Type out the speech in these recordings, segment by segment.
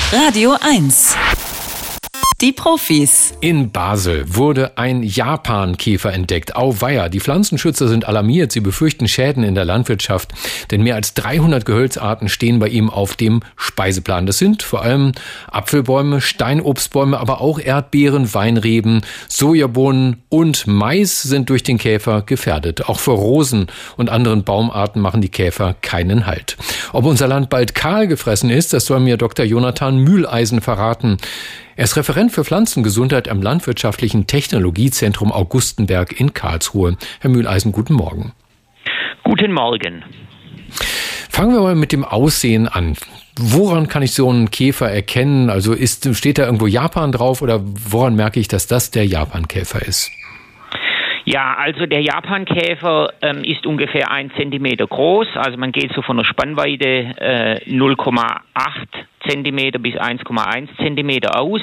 Radio 1. Die Profis. In Basel wurde ein Japankäfer entdeckt. Auweia, die Pflanzenschützer sind alarmiert. Sie befürchten Schäden in der Landwirtschaft. Denn mehr als 300 Gehölzarten stehen bei ihm auf dem Speiseplan. Das sind vor allem Apfelbäume, Steinobstbäume, aber auch Erdbeeren, Weinreben, Sojabohnen und Mais sind durch den Käfer gefährdet. Auch für Rosen und anderen Baumarten machen die Käfer keinen Halt. Ob unser Land bald kahl gefressen ist, das soll mir Dr. Jonathan Mühleisen verraten. Er ist Referent für Pflanzengesundheit am Landwirtschaftlichen Technologiezentrum Augustenberg in Karlsruhe. Herr Mühleisen, guten Morgen. Guten Morgen. Fangen wir mal mit dem Aussehen an. Woran kann ich so einen Käfer erkennen? Also steht da irgendwo Japan drauf oder woran merke ich, dass das der Japankäfer ist? Ja, also der Japankäfer ist ungefähr 1 Zentimeter groß. Also man geht so von der Spannweite 0,8 Zentimeter bis 1,1 Zentimeter aus.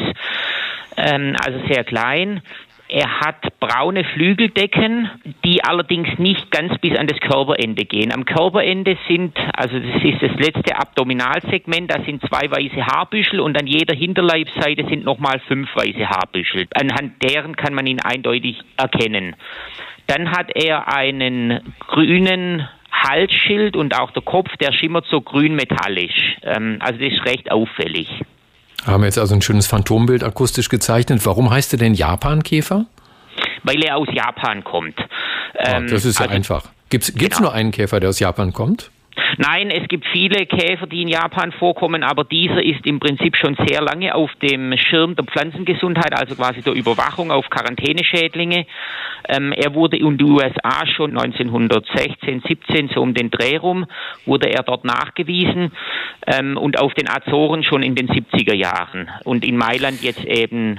Also sehr klein. Er hat braune Flügeldecken, die allerdings nicht ganz bis an das Körperende gehen. Am Körperende das ist das letzte Abdominalsegment, da sind 2 weiße Haarbüschel und an jeder Hinterleibsseite sind nochmal 5 weiße Haarbüschel. Anhand deren kann man ihn eindeutig erkennen. Dann hat er einen grünen Halsschild und auch der Kopf, der schimmert so grün metallisch. Also das ist recht auffällig. Haben wir jetzt also ein schönes Phantombild akustisch gezeichnet. Warum heißt er denn Japankäfer? Weil er aus Japan kommt. Das ist ja einfach. Gibt's nur einen Käfer, der aus Japan kommt? Nein, es gibt viele Käfer, die in Japan vorkommen, aber dieser ist im Prinzip schon sehr lange auf dem Schirm der Pflanzengesundheit, also quasi der Überwachung auf Quarantäneschädlinge. Er wurde in den USA schon 1916, 17, so um den Dreh rum, wurde er dort nachgewiesen und auf den Azoren schon in den 70er Jahren und in Mailand jetzt eben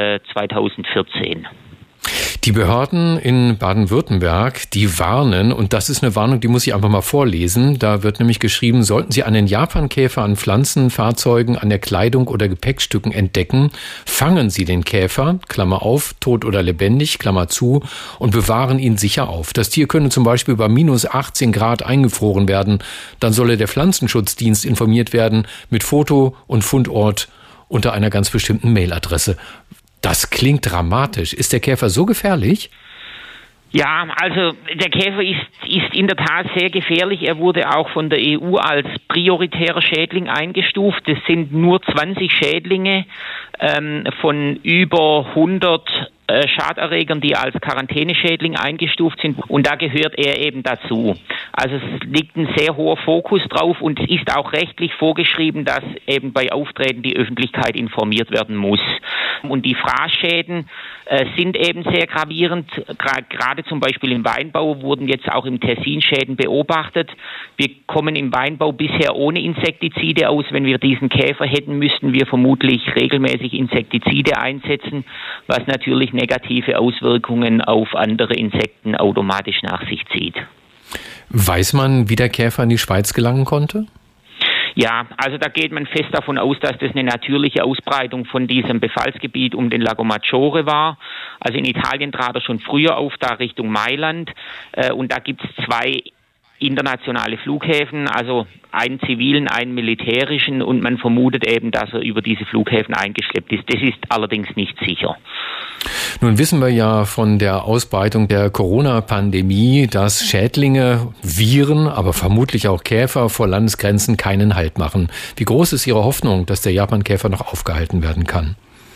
2014. Die Behörden in Baden-Württemberg, die warnen, und das ist eine Warnung, die muss ich einfach mal vorlesen. Da wird nämlich geschrieben, sollten Sie einen Japankäfer an Pflanzen, Fahrzeugen, an der Kleidung oder Gepäckstücken entdecken, fangen Sie den Käfer, Klammer auf, tot oder lebendig, Klammer zu, und bewahren ihn sicher auf. Das Tier könne zum Beispiel bei minus 18 Grad eingefroren werden. Dann solle der Pflanzenschutzdienst informiert werden mit Foto und Fundort unter einer ganz bestimmten Mailadresse. Das klingt dramatisch. Ist der Käfer so gefährlich? Ja, also der Käfer ist in der Tat sehr gefährlich. Er wurde auch von der EU als prioritärer Schädling eingestuft. Es sind nur 20 Schädlinge von über 100 Schaderregern, die als Quarantäneschädling eingestuft sind. Und da gehört er eben dazu. Also es liegt ein sehr hoher Fokus drauf und es ist auch rechtlich vorgeschrieben, dass eben bei Auftreten die Öffentlichkeit informiert werden muss. Und die Fraßschäden sind eben sehr gravierend. Gerade zum Beispiel im Weinbau wurden jetzt auch im Tessin Schäden beobachtet. Wir kommen im Weinbau bisher ohne Insektizide aus. Wenn wir diesen Käfer hätten, müssten wir vermutlich regelmäßig Insektizide einsetzen, was natürlich negative Auswirkungen auf andere Insekten automatisch nach sich zieht. Weiß man, wie der Käfer in die Schweiz gelangen konnte? Ja, also da geht man fest davon aus, dass das eine natürliche Ausbreitung von diesem Befallsgebiet um den Lago Maggiore war. Also in Italien trat er schon früher auf, da Richtung Mailand. Und da gibt es 2 internationale Flughäfen, also einen zivilen, einen militärischen, und man vermutet eben, dass er über diese Flughäfen eingeschleppt ist. Das ist allerdings nicht sicher. Nun wissen wir ja von der Ausbreitung der Corona-Pandemie, dass Schädlinge, Viren, aber vermutlich auch Käfer vor Landesgrenzen keinen Halt machen. Wie groß ist Ihre Hoffnung, dass der Japankäfer noch aufgehalten werden kann?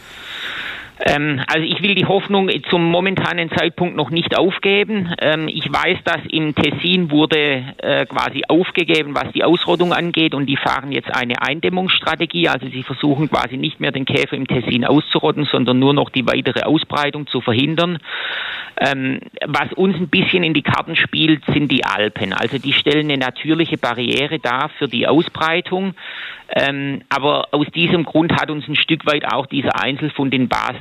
Also ich will die Hoffnung zum momentanen Zeitpunkt noch nicht aufgeben. Ich weiß, dass im Tessin wurde quasi aufgegeben, was die Ausrottung angeht, und die fahren jetzt eine Eindämmungsstrategie. Also sie versuchen quasi nicht mehr den Käfer im Tessin auszurotten, sondern nur noch die weitere Ausbreitung zu verhindern. Was uns ein bisschen in die Karten spielt, sind die Alpen. Also die stellen eine natürliche Barriere dar für die Ausbreitung. Aber aus diesem Grund hat uns ein Stück weit auch dieser Einzelfund in Basel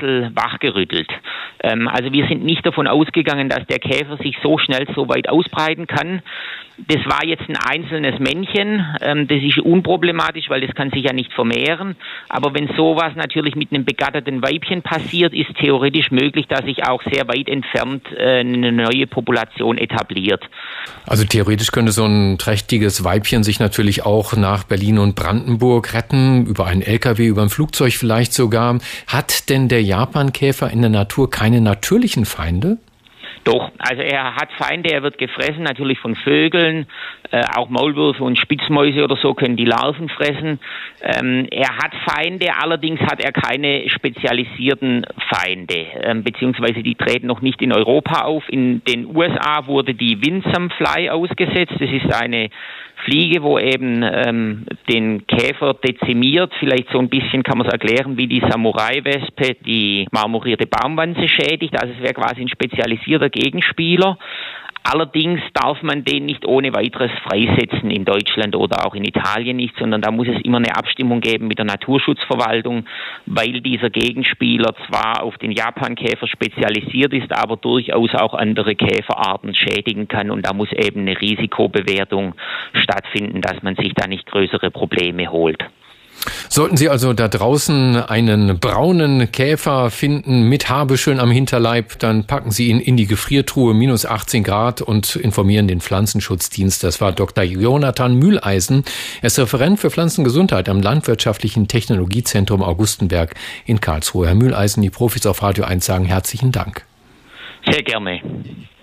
Basel wachgerüttelt. Also wir sind nicht davon ausgegangen, dass der Käfer sich so schnell so weit ausbreiten kann. Das war jetzt ein einzelnes Männchen, das ist unproblematisch, weil das kann sich ja nicht vermehren. Aber wenn sowas natürlich mit einem begatteten Weibchen passiert, ist theoretisch möglich, dass sich auch sehr weit entfernt eine neue Population etabliert. Also theoretisch könnte so ein trächtiges Weibchen sich natürlich auch nach Berlin und Brandenburg retten, über einen LKW, über ein Flugzeug vielleicht sogar. Hat denn der Japankäfer in der Natur keine natürlichen Feinde? Doch, also er hat Feinde, er wird gefressen, natürlich von Vögeln, auch Maulwürfe und Spitzmäuse oder so können die Larven fressen. Er hat Feinde, allerdings hat er keine spezialisierten Feinde, beziehungsweise die treten noch nicht in Europa auf. In den USA wurde die Winsome Fly ausgesetzt, das ist eine Fliege, wo eben den Käfer dezimiert. Vielleicht so ein bisschen kann man es erklären, wie die Samurai-Wespe die marmorierte Baumwanze schädigt. Also es wäre quasi ein spezialisierter Gegenspieler. Allerdings darf man den nicht ohne weiteres freisetzen in Deutschland oder auch in Italien nicht, sondern da muss es immer eine Abstimmung geben mit der Naturschutzverwaltung, weil dieser Gegenspieler zwar auf den Japankäfer spezialisiert ist, aber durchaus auch andere Käferarten schädigen kann und da muss eben eine Risikobewertung stattfinden, dass man sich da nicht größere Probleme holt. Sollten Sie also da draußen einen braunen Käfer finden mit Haarbüscheln am Hinterleib, dann packen Sie ihn in die Gefriertruhe, minus 18 Grad und informieren den Pflanzenschutzdienst. Das war Dr. Jonathan Mühleisen. Er ist Referent für Pflanzengesundheit am Landwirtschaftlichen Technologiezentrum Augustenberg in Karlsruhe. Herr Mühleisen, die Profis auf Radio 1 sagen herzlichen Dank. Sehr gerne.